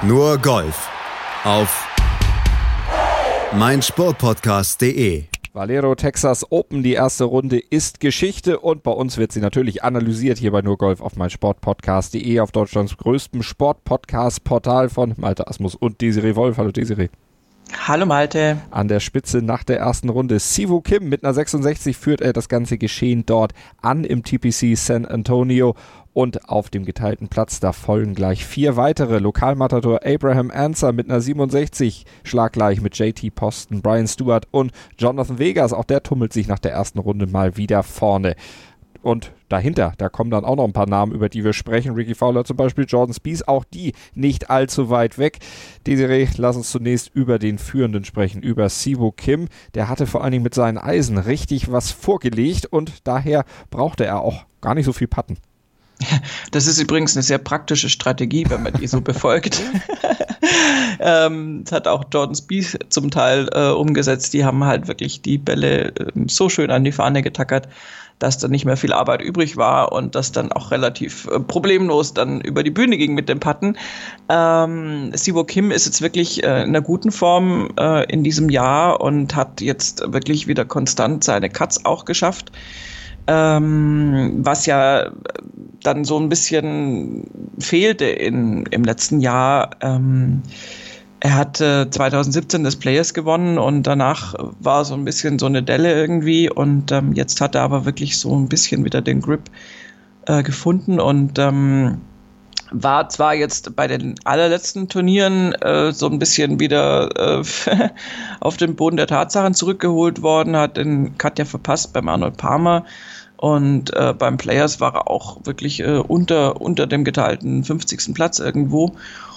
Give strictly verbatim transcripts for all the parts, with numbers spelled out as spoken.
Nur Golf auf meinsportpodcast punkt de. Valero Texas Open, die erste Runde ist Geschichte und bei uns wird sie natürlich analysiert hier bei Nur Golf auf meinsportpodcast punkt de, auf Deutschlands größtem Sportpodcast-Portal von Malte Asmus und Desiree Wolf. Hallo Desiree. Hallo Malte. An der Spitze nach der ersten Runde Siwoo Kim mit einer sechsundsechzig führt er das ganze Geschehen dort an im T P C San Antonio. Und auf dem geteilten Platz, da folgen gleich vier weitere. Lokalmatador Abraham Ancer mit einer siebenundsechzig, schlaggleich mit J T Poston, Brian Stewart und Jonathan Vegas. Auch der tummelt sich nach der ersten Runde mal wieder vorne. Und dahinter, da kommen dann auch noch ein paar Namen, über die wir sprechen. Rickie Fowler zum Beispiel, Jordan Spieth, auch die nicht allzu weit weg. Desiree, lass uns zunächst über den Führenden sprechen, über Siwoo Kim. Der hatte vor allen Dingen mit seinen Eisen richtig was vorgelegt und daher brauchte er auch gar nicht so viel Putten. Das ist übrigens eine sehr praktische Strategie, wenn man die so befolgt. ähm, das hat auch Jordan Spieth zum Teil äh, umgesetzt. Die haben halt wirklich die Bälle äh, so schön an die Fahne getackert, dass da nicht mehr viel Arbeit übrig war und das dann auch relativ äh, problemlos dann über die Bühne ging mit dem Putten. Ähm, Siwoo Kim ist jetzt wirklich äh, in einer guten Form äh, in diesem Jahr und hat jetzt wirklich wieder konstant seine Cuts auch geschafft. Ähm, was ja dann so ein bisschen fehlte in, im letzten Jahr. Ähm, er hat äh, zwanzig siebzehn das Players gewonnen und danach war so ein bisschen so eine Delle irgendwie und ähm, jetzt hat er aber wirklich so ein bisschen wieder den Grip äh, gefunden und ähm, war zwar jetzt bei den allerletzten Turnieren äh, so ein bisschen wieder äh, auf den Boden der Tatsachen zurückgeholt worden, hat den Cut ja verpasst beim Arnold Palmer und äh, beim Players war er auch wirklich äh, unter, unter dem geteilten fünfzigsten Platz irgendwo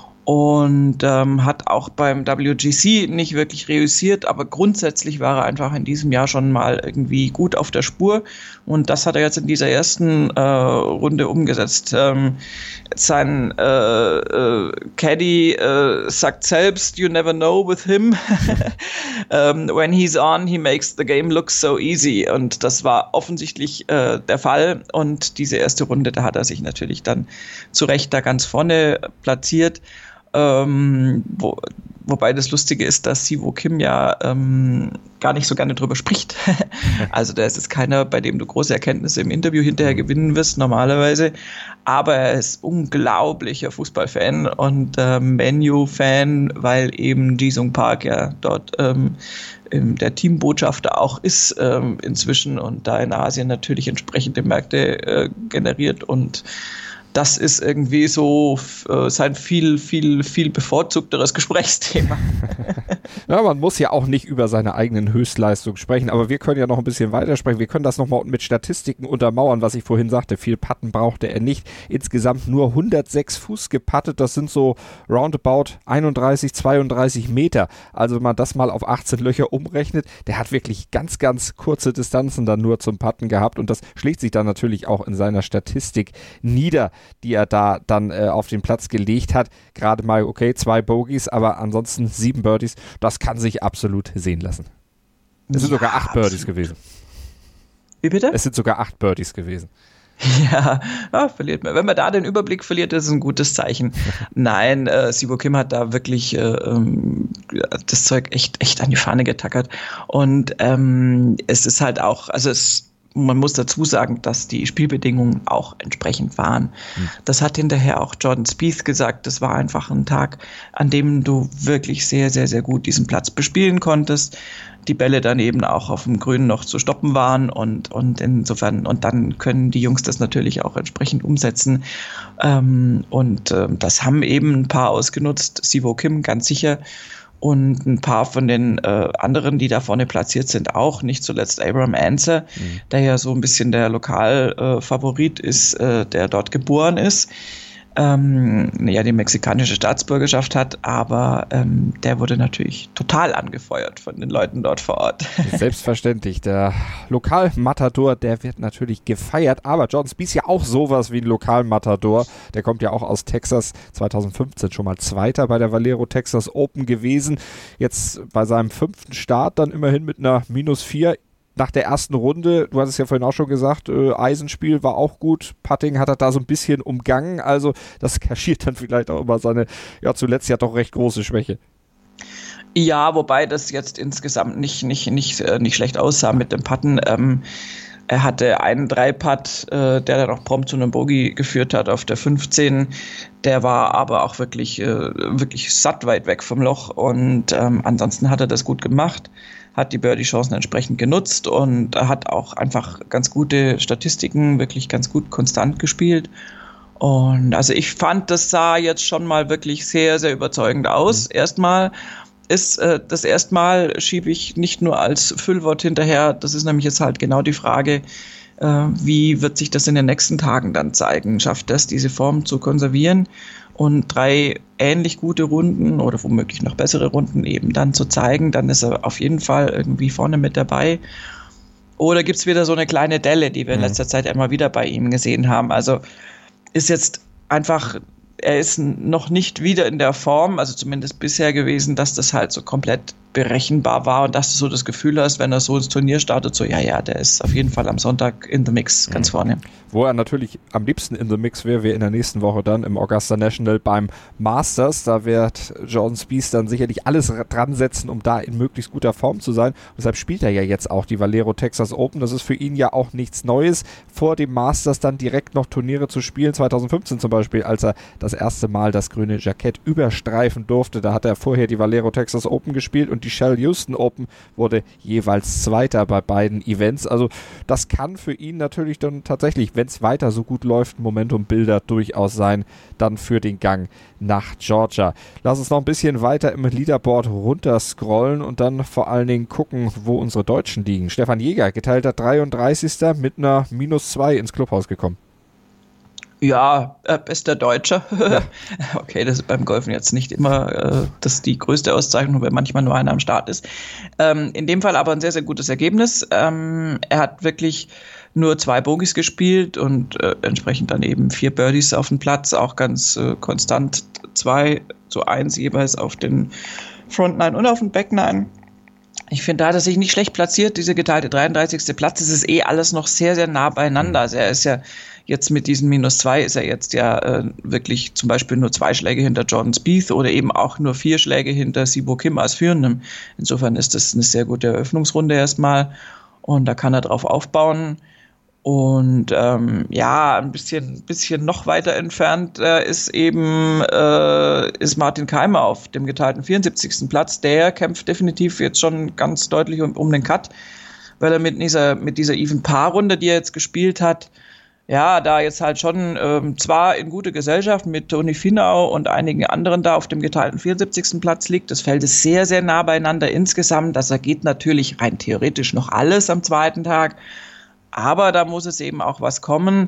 und ähm, hat auch beim W G C nicht wirklich reüssiert, aber grundsätzlich war er einfach in diesem Jahr schon mal irgendwie gut auf der Spur und das hat er jetzt in dieser ersten äh, Runde umgesetzt. Ähm, sein äh, äh, Caddy äh, sagt selbst, you never know with him. um, when he's on, he makes the game look so easy und das war offensichtlich äh, der Fall und diese erste Runde, da hat er sich natürlich dann zu Recht da ganz vorne platziert. Ähm, wo, wobei das Lustige ist, dass Siwoo Kim ja ähm, gar nicht so gerne drüber spricht. Also der ist jetzt keiner, bei dem du große Erkenntnisse im Interview hinterher gewinnen wirst, normalerweise. Aber er ist unglaublicher Fußballfan und äh, Man U-Fan, weil eben Ji-Sung Park ja dort ähm, der Teambotschafter auch ist ähm, inzwischen und da in Asien natürlich entsprechende Märkte äh, generiert und das ist irgendwie so äh, sein viel, viel, viel bevorzugteres Gesprächsthema. Ja, man muss ja auch nicht über seine eigenen Höchstleistungen sprechen, aber wir können ja noch ein bisschen weitersprechen. Wir können das nochmal mit Statistiken untermauern, was ich vorhin sagte. Viel Putten brauchte er nicht. Insgesamt nur hundertsechs Fuß geputtet. Das sind so roundabout einunddreißig, zweiunddreißig Meter. Also wenn man das mal auf achtzehn Löcher umrechnet, der hat wirklich ganz, ganz kurze Distanzen dann nur zum Putten gehabt und das schlägt sich dann natürlich auch in seiner Statistik nieder, die er da dann äh, auf den Platz gelegt hat. Gerade mal, okay, zwei Bogies, aber ansonsten sieben Birdies. Das kann sich absolut sehen lassen. Es sind ja, sogar acht Birdies absolut. gewesen. Wie bitte? Es sind sogar acht Birdies gewesen. Ja, ja, verliert man. Wenn man da den Überblick verliert, ist es ein gutes Zeichen. Nein, äh, Siwoo Kim hat da wirklich äh, das Zeug echt, echt an die Fahne getackert. Und ähm, es ist halt auch, also es man muss dazu sagen, dass die Spielbedingungen auch entsprechend waren. Mhm. Das hat hinterher auch Jordan Spieth gesagt. Das war einfach ein Tag, an dem du wirklich sehr, sehr, sehr gut diesen Platz bespielen konntest. Die Bälle dann eben auch auf dem Grün noch zu stoppen waren und, und insofern, und dann können die Jungs das natürlich auch entsprechend umsetzen. Ähm, und äh, das haben eben ein paar ausgenutzt. Siwoo Kim ganz sicher. Und ein paar von den äh, anderen, die da vorne platziert sind, auch. Nicht zuletzt Abraham Ancer, mhm. der ja so ein bisschen der Lokalfavorit äh, ist, äh, der dort geboren ist. Ähm, ja, die mexikanische Staatsbürgerschaft hat, aber ähm, der wurde natürlich total angefeuert von den Leuten dort vor Ort. Selbstverständlich, der Lokalmatador, der wird natürlich gefeiert, aber Jordan Spieth ist ja auch sowas wie ein Lokalmatador, der kommt ja auch aus Texas, zweitausendfünfzehn schon mal Zweiter bei der Valero Texas Open gewesen, jetzt bei seinem fünften Start dann immerhin mit einer minus vier nach der ersten Runde, du hast es ja vorhin auch schon gesagt, äh, Eisenspiel war auch gut, Putting hat er da so ein bisschen umgangen, also das kaschiert dann vielleicht auch immer seine, ja zuletzt ja doch recht große Schwäche. Ja, wobei das jetzt insgesamt nicht, nicht, nicht, äh, nicht schlecht aussah mit dem Putten. Ähm, er hatte einen Drei-Putt, äh, der dann auch prompt zu einem Bogey geführt hat auf der fünfzehn. Der war aber auch wirklich, äh, wirklich satt weit weg vom Loch und ähm, ansonsten hat er das gut gemacht, hat die Birdie-Chancen entsprechend genutzt und hat auch einfach ganz gute Statistiken, wirklich ganz gut konstant gespielt. Und also ich fand, das sah jetzt schon mal wirklich sehr, sehr überzeugend aus. Mhm. Erstmal ist äh, das erste Mal schiebe ich nicht nur als Füllwort hinterher, das ist nämlich jetzt halt genau die Frage, äh, wie wird sich das in den nächsten Tagen dann zeigen? Schafft das, diese Form zu konservieren und drei ähnlich gute Runden oder womöglich noch bessere Runden eben dann zu zeigen, dann ist er auf jeden Fall irgendwie vorne mit dabei. Oder gibt es wieder so eine kleine Delle, die wir in letzter Zeit immer wieder bei ihm gesehen haben? Also ist jetzt einfach, er ist noch nicht wieder in der Form, also zumindest bisher gewesen, dass das halt so komplett berechenbar war und dass du so das Gefühl hast, wenn er so ins Turnier startet, so ja, ja, der ist auf jeden Fall am Sonntag in the Mix, ganz vorne. Wo er natürlich am liebsten in the Mix wäre, wäre in der nächsten Woche dann im Augusta National beim Masters. Da wird Jordan Spieth dann sicherlich alles dran setzen, um da in möglichst guter Form zu sein. Und deshalb spielt er ja jetzt auch die Valero Texas Open. Das ist für ihn ja auch nichts Neues, vor dem Masters dann direkt noch Turniere zu spielen. zwanzig fünfzehn zum Beispiel, als er das erste Mal das grüne Jackett überstreifen durfte. Da hat er vorher die Valero Texas Open gespielt und die Shell Houston Open, wurde jeweils Zweiter bei beiden Events. Also das kann für ihn natürlich dann tatsächlich, wenn es weiter so gut läuft, Momentum-Bilder durchaus sein, dann für den Gang nach Georgia. Lass uns noch ein bisschen weiter im Leaderboard runterscrollen und dann vor allen Dingen gucken, wo unsere Deutschen liegen. Stefan Jäger, geteilter dreiunddreißigster mit einer minus zwei ins Clubhaus gekommen. Ja, äh, bester Deutscher. Ja. Okay, das ist beim Golfen jetzt nicht immer äh, das die größte Auszeichnung, weil manchmal nur einer am Start ist. Ähm, in dem Fall aber ein sehr, sehr gutes Ergebnis. Ähm, er hat wirklich nur zwei Bogies gespielt und äh, entsprechend dann eben vier Birdies auf dem Platz, auch ganz äh, konstant zwei zu eins jeweils auf den Front Nine und auf den Back Nine. Ich finde, da hat er sich nicht schlecht platziert, diese geteilte dreiunddreißigste Platz. Es ist eh alles noch sehr, sehr nah beieinander. Also er ist ja jetzt mit diesen minus zwei ist er jetzt ja äh, wirklich zum Beispiel nur zwei Schläge hinter Jordan Spieth oder eben auch nur vier Schläge hinter Siwoo Kim als Führendem. Insofern ist das eine sehr gute Eröffnungsrunde erstmal und da kann er drauf aufbauen. Und ähm, ja, ein bisschen, bisschen noch weiter entfernt äh, ist eben äh, ist Martin Kaymer auf dem geteilten vierundsiebzigsten Platz. Der kämpft definitiv jetzt schon ganz deutlich um, um den Cut, weil er mit dieser, mit dieser Even-Par-Runde, die er jetzt gespielt hat, ja, da jetzt halt schon ähm, zwar in gute Gesellschaft mit Toni Finau und einigen anderen da auf dem geteilten vierundsiebzigsten Platz liegt. Das Feld ist sehr, sehr nah beieinander insgesamt. Das ergeht natürlich rein theoretisch noch alles am zweiten Tag. Aber da muss es eben auch was kommen.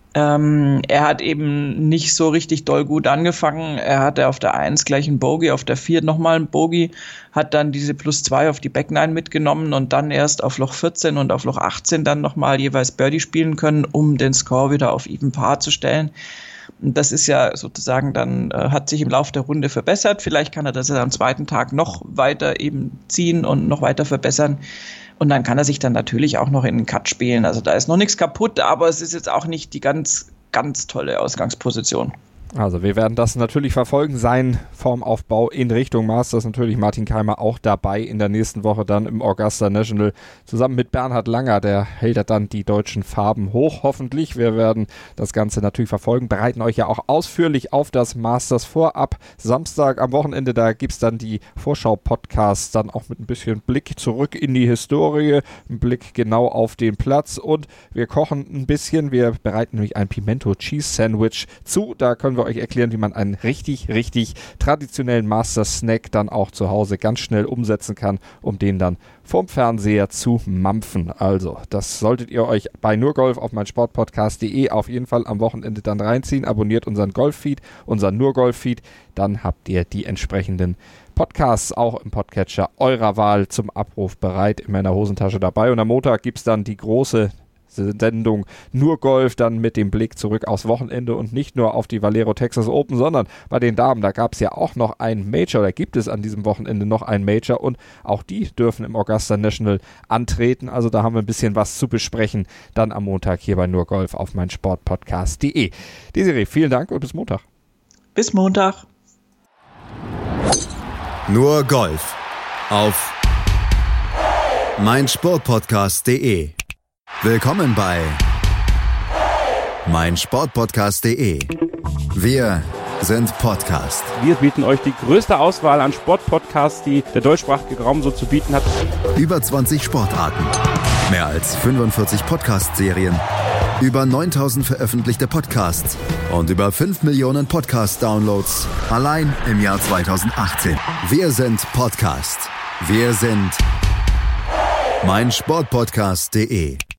Ähm, er hat eben nicht so richtig doll gut angefangen. Er hatte auf der eins gleich einen Bogey, auf der vier nochmal einen Bogey, hat dann diese plus zwei auf die Back Nine mitgenommen und dann erst auf Loch vierzehn und auf Loch achtzehn dann nochmal jeweils Birdie spielen können, um den Score wieder auf Even Par zu stellen. Und das ist ja sozusagen dann, äh, hat sich im Laufe der Runde verbessert. Vielleicht kann er das am zweiten Tag noch weiter eben ziehen und noch weiter verbessern. Und dann kann er sich dann natürlich auch noch in den Cut spielen. Also da ist noch nichts kaputt, aber es ist jetzt auch nicht die ganz, ganz tolle Ausgangsposition. Also wir werden das natürlich verfolgen, sein Formaufbau in Richtung Masters. Natürlich Martin Kaymer auch dabei in der nächsten Woche dann im Augusta National. Zusammen mit Bernhard Langer, der hält dann die deutschen Farben hoch, hoffentlich. Wir werden das Ganze natürlich verfolgen, bereiten euch ja auch ausführlich auf das Masters vor. Ab Samstag am Wochenende, da gibt es dann die Vorschau-Podcasts, dann auch mit ein bisschen Blick zurück in die Historie, ein Blick genau auf den Platz und wir kochen ein bisschen. Wir bereiten nämlich ein Pimento Cheese Sandwich zu. Da können wir euch erklären, wie man einen richtig, richtig traditionellen Master-Snack dann auch zu Hause ganz schnell umsetzen kann, um den dann vorm Fernseher zu mampfen. Also, das solltet ihr euch bei Nurgolf auf meinsportpodcast punkt de auf jeden Fall am Wochenende dann reinziehen. Abonniert unseren Golf-Feed, unseren Nurgolf-Feed, dann habt ihr die entsprechenden Podcasts auch im Podcatcher eurer Wahl zum Abruf bereit in meiner Hosentasche dabei. Und am Montag gibt es dann die große Sendung Nur Golf, dann mit dem Blick zurück aufs Wochenende und nicht nur auf die Valero Texas Open, sondern bei den Damen, da gab es ja auch noch ein Major, da gibt es an diesem Wochenende noch ein Major und auch die dürfen im Augusta National antreten, also da haben wir ein bisschen was zu besprechen, dann am Montag hier bei Nur Golf auf meinsportpodcast punkt de. Desiree, vielen Dank und bis Montag. Bis Montag. Nur Golf auf meinsportpodcast punkt de. Willkommen bei meinsportpodcast punkt de. Wir sind Podcast. Wir bieten euch die größte Auswahl an Sportpodcasts, die der deutschsprachige Raum so zu bieten hat. Über zwanzig Sportarten, mehr als fünfundvierzig Podcast-Serien, über neuntausend veröffentlichte Podcasts und über fünf Millionen Podcast-Downloads allein im Jahr zweitausendachtzehn. Wir sind Podcast. Wir sind meinsportpodcast punkt de.